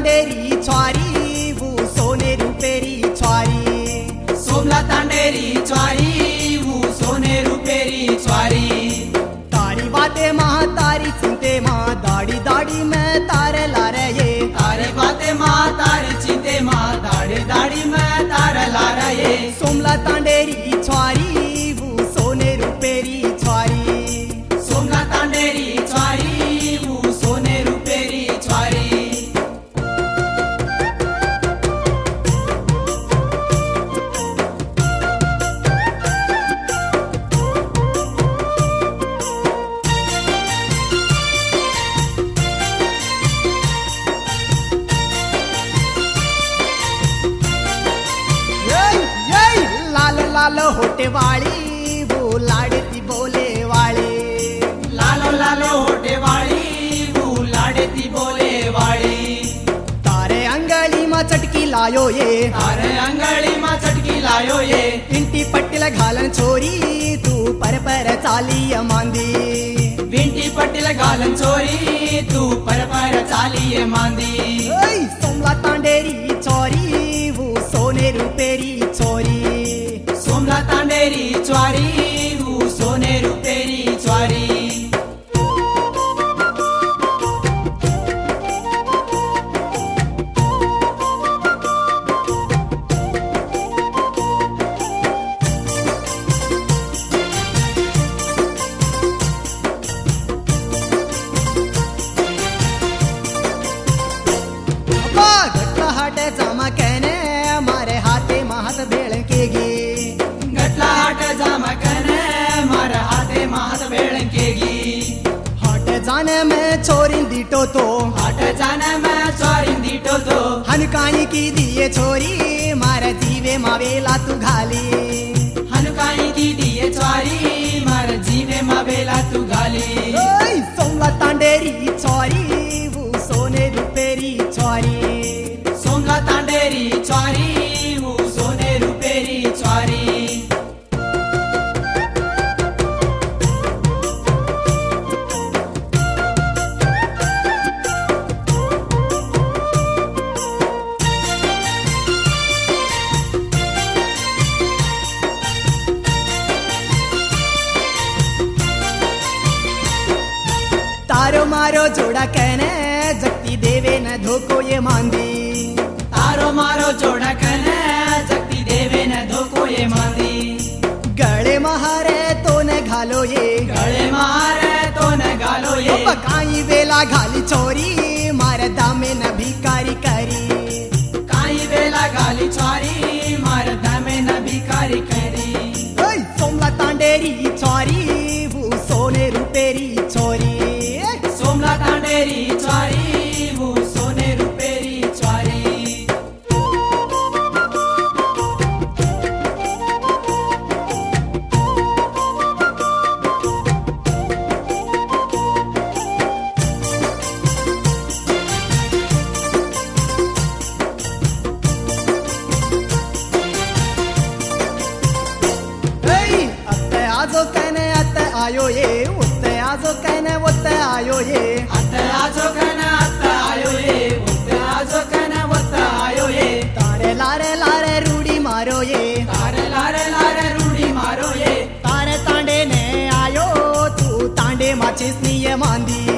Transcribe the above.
तांडेरी छवारी वो सोने रुपेरी छवारी। सोमला तांडेरी छवारी वो सोने रुपेरी छवारी। तारी बातें माँ तारी चिंते माँ दाढ़ी दाढ़ी में तारे ला रहे। तारी बातें माँ तारी चिंते माँ दाढ़ी दाढ़ी में तारे ला रहे। सोमला तांडेरी छवारी वो सोने रुपेरी छवारी। सोमला तांडेरी छवारी वो सोने रुपेरी छवारी। लाल होटे वाली वो लाड़ती बोले वाली। लालो लालो होटे वाली वो लाड़ती बोले वाली। तारे अंगली माँ चटकी लायो ये। तारे अंगली माँ चटकी लायो ये। इंटी पट्टीला घालन छोरी तू पर चाली मांदी। विंटी पट्टीला घालन छोरी तू पर चाली मांदी। सोमला तांडेरी छोरी वो सोने रुपेरी छोरी। सोमला तांडेरी छवारी वो सोने रुपेरी छवारी। गटला हाटे जामा कहने मारे हाथे माहत भेड़ के गी। गटला हाट जामा कहने मारे हाथे माहत भेड़ के गी। हाट जाने में छोरी दीटो तो। हाट जाने में छोरी दीटो तो। हनकाई की दिए छोरी मारे जीवे मावेला तू घाली। हनकाई की दिए छवारी मारे जीवे मावेला तू घाली। सोमला तांडेरी छोरी वो सोने रुपेरी छोरी। सोमला तांडेरी छवारी वो सोने रुपेरी छवारी। तारो मारो जोड़ा कहने जगती देवे न धोको ये मांदी। तारो मारो जोड़ा कहने जगती देवे न धोको ये मांदी। गले महारे तो न घालो ये। गले मारे तो न गालो ये। काई वेला घाली छोरी मारे दामे न भिकारी करी। काई वेला गाली छवारी मारे दामे न भिकारी करी। सोमला तांडेरी छोरी वो सोने रुपेरी छोरी। सोमला तांडेरी छवारी वो सोने रुपेरी छवारी। अत्ते आजो कहने अत्ते आयो ये। उत्ते आजो कहने उत्ते आयो ये। अत्ते आजो कहने अत्ते आयो ये। उत्ते आजो कहने उत्ते आयो ये। तारे लारे लारे रूड़ी मारो ये। तारे लारे लारे रूड़ी मारो ये। तारे तांडे ने आयो तू तांडे माचिस नी ये मांदी।